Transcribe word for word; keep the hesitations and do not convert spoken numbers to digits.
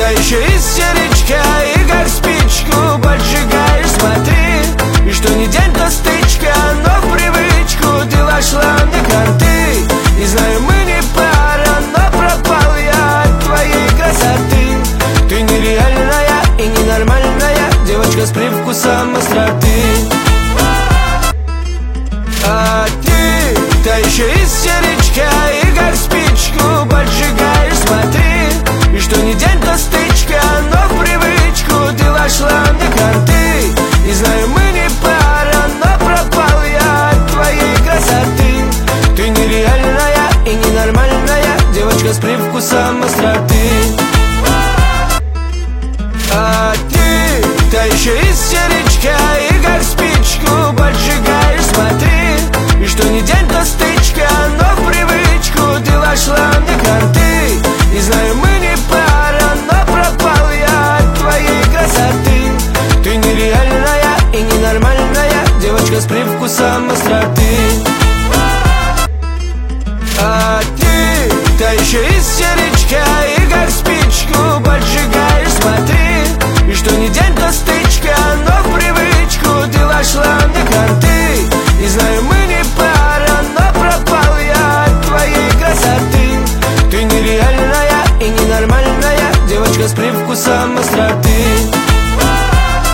та еще истеричка, и как спичку поджигаешь. Смотри, и что не день, то стычка, но в привычку ты вошла мне карты. И знаю, мы не пара, но пропал я от твоей красоты. Ты нереальная и ненормальная девочка с привкусом остроты. А ты, та еще истеричка, и как спичку поджигаешь. Смотри, и что не день, то стычка, но в привычку ты вошла мне карты. И знаю, мы не пара, но пропал я от твоей красоты. Ты нереальная и ненормальная девочка с привкусом остроты. А ты, та еще истеричка, и как спичку поджигаешь. Смотри, и что не день, то стычка, но в привычку ты вошла мне карты. И знаю, мы не пара, но пропал я от твоей красоты. Ты нереальная и ненормальная девочка с привкусом остроты.